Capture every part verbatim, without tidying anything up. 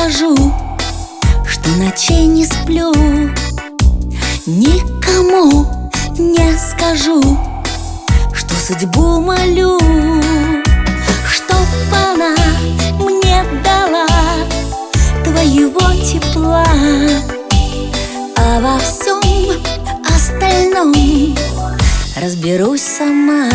скажу, что ночей не сплю. Никому не скажу, что судьбу молю, чтоб она мне дала твоего тепла, а во всем остальном разберусь сама.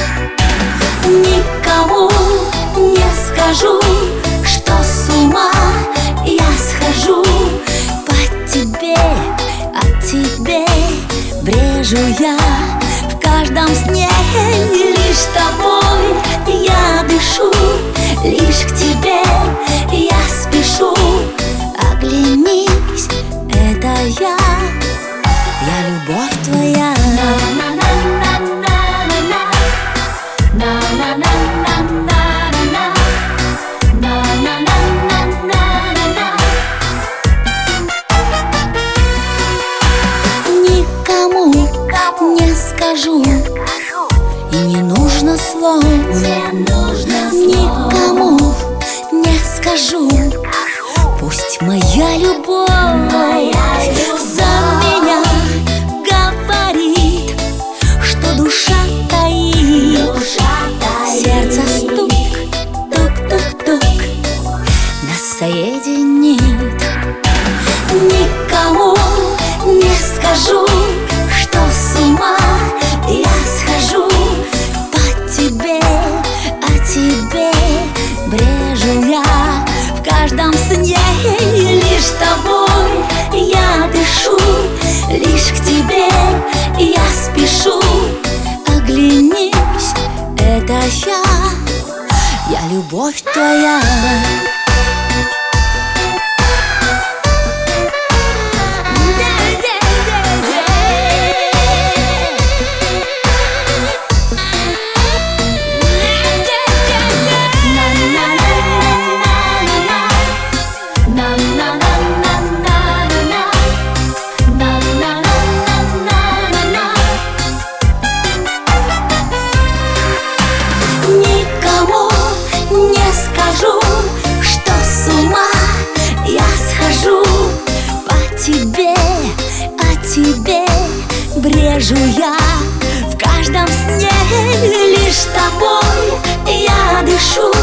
Никому не скажу, что с ума я схожу по тебе, о тебе брежу я в каждом сне. Лишь тобой я дышу, лишь к тебе я спешу. Оглянись, это я, я любовь твоя. Никому не скажу, и не нужно слов. Никому не скажу, пусть моя любовь за меня говорит, что душа таит, сердце стук, тук-тук-тук нас соединит. Никому не скажу, что с ума я схожу по тебе, о тебе брежу я в каждом сне. Лишь тобой я дышу, лишь к тебе я спешу. Оглянись, это я, я любовь твоя. Никому не скажу, что с ума я схожу по тебе, о тебе брежу я в каждом сне. Лишь тобой я дышу,